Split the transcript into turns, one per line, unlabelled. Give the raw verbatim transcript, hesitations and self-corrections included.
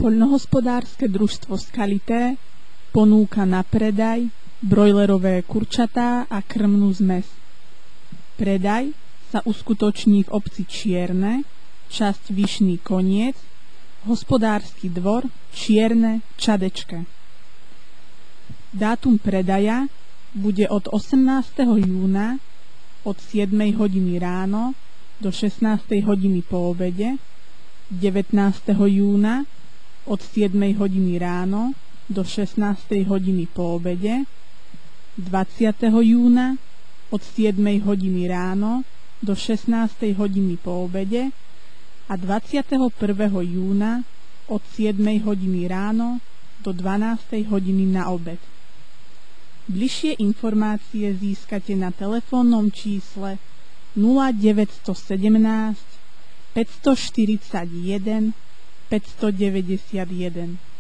Poľnohospodárske družstvo Skalité ponúka na predaj brojlerové kurčatá a krmnú zmes. Predaj sa uskutoční v obci Čierne, časť Vyšný Koniec, hospodársky dvor Čierne Čadečke. Dátum predaja bude od osemnásteho júna od siedmej hodiny ráno do šestnástej hodiny po obede, devätnásteho júna od siedmej hodiny ráno do šestnástej hodiny po obede, dvadsiateho júna od siedmej hodiny ráno do šestnástej hodiny po obede a dvadsiateho prvého júna od siedmej hodiny ráno do dvanástej hodiny na obed. Bližšie informácie získate na telefónnom čísle nula deväť jedna sedem, päť štyri jeden, päť deväť jeden.